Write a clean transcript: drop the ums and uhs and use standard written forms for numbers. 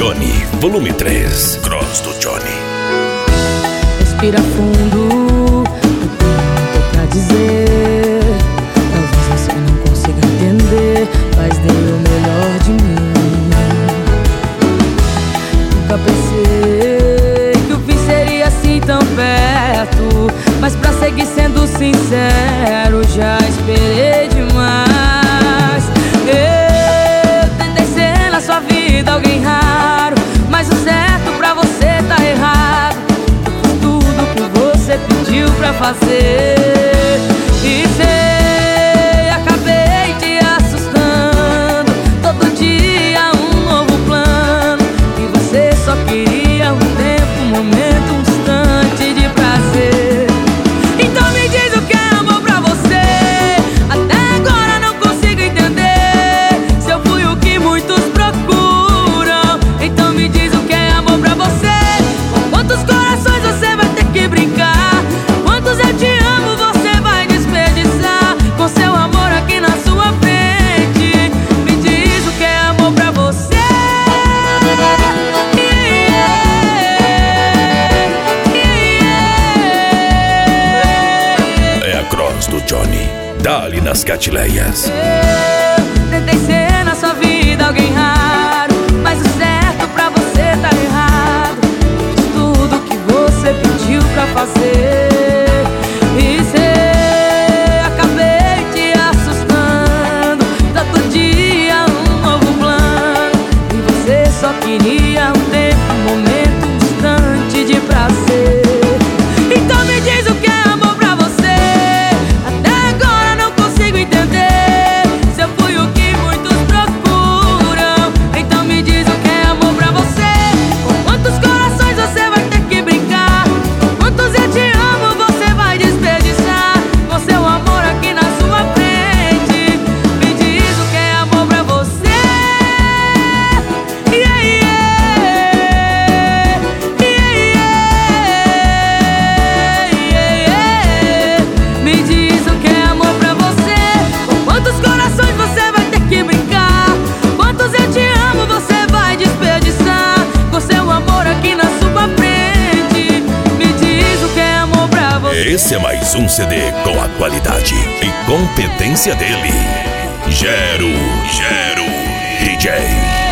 Johnny, volume 3, Cross do Johnny. Respira fundo, eu tenho muito pra dizer. Talvez você não consiga entender, mas dei o melhor de mim. Nunca pensei que o fim seria assim tão perto, mas pra seguir sendo sincero, já esperei demais. Eu tentei ser na sua vida alguém raro, mas o certo pra você tá errado. Você pediu pra fazer e sei, acabei te assustando. Todo dia um novo plano, e você só queria um tempo, um momento, um instante de prazer. Então me diz o que é amor pra você. Até agora não consigo entender se eu fui o que muitos procuram. Então me diz o que é amor pra você. Com quantos corações você vai ter que brincar? Eu te amo, você vai desperdiçar com seu amor aqui na sua frente. Me diz o que é amor pra você. É a Cross do Johnny, dá-lhe nas catileias. Eu tentei ser na sua vida alguém raro, mas o certo pra você tá errado. Fiz tudo que você pediu pra fazer. E sei, acabei te assustando. Todo dia um novo plano, e você só queria um tempo, um momento, um instante de prazer. Então me diz o que é amor pra você. Até agora não consigo entender se eu fui o que muitos procuram. Então me diz o que é amor pra você. Com quantos corações você vai ter que brincar? Quantos eu te amo você vai desperdiçar com seu amor aqui na sua frente. Me diz o que é amor pra você. Yeah, yeah. Yeah, yeah. Yeah. Me diz o que é amor pra você. Com quantos corações você vai ter que brincar? Quantos eu te amo você vai desperdiçar com seu amor aqui na sua frente. Me diz o que é amor pra você. Esse é mais um CD com a qualidade e competência dele, Gero DJ.